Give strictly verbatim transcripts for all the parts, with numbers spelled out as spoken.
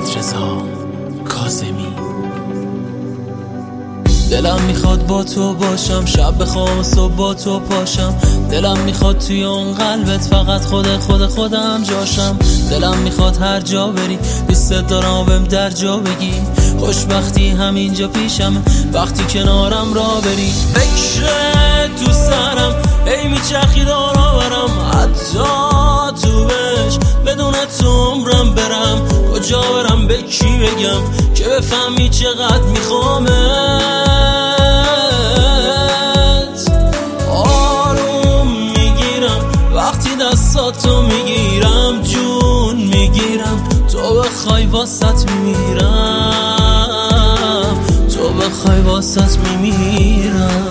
رضا کاظمی. دلم میخواد با تو باشم، شب بخوام و صبح با تو پاشم. دلم میخواد توی اون قلبت فقط خود خود خودم جاشم. دلم میخواد هر جا بری دوست دارم بهم در جا بگی. خوشبختی همینجا پیشم وقتی کنارم را بری. فکر تو سرم ای میچرخی دارا برم، حتی تو بش بدون تو عمرم برم. کجا برم به کی بگم که بفهمی چقدر میخوامت. آروم میگیرم وقتی دستاتو میگیرم، جون میگیرم تو بخوای واسط میمیرم، تو بخوای واسط میمیرم.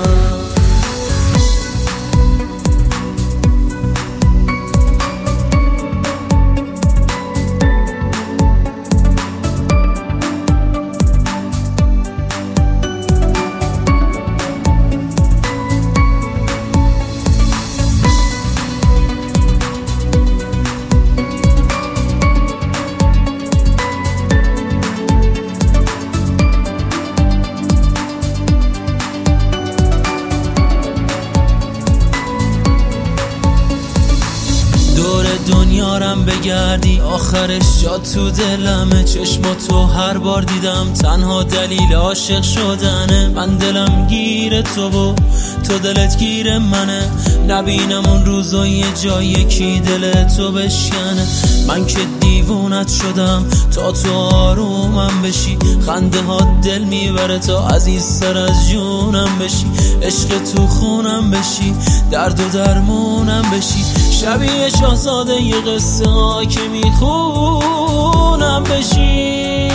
دنیارم بگردی آخرش جا تو دلمه. چشم تو هر بار دیدم تنها دلیل عاشق شدنه. من دلم گیر تو و تو دلت گیر منه. نبینم اون روزا یه جای یکی دل تو بشکنه. من که دیوونت شدم تا تو آرومم بشی. خنده ها دل میبره تا عزیزتر از جونم بشی. عشق تو خونم بشی، درد و درمونم بشی. شبیه شاهزاده یه قصه ها که میخونم بشی.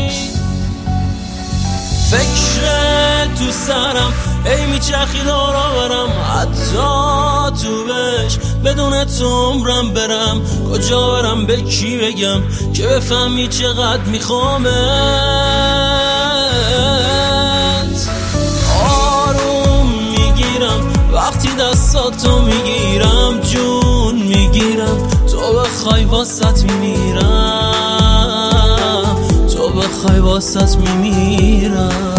فکر تو سرم ای میچرخی دارا برم، حتی تو بش بدون تو عمرم برم. کجا برم به کی بگم که بفهمی چقدر میخوامت. آروم میگیرم وقتی دستاتو میگیرم، جون میگیرم تو بخوای واسط میمیرم، تو بخوای واسط میمیرم.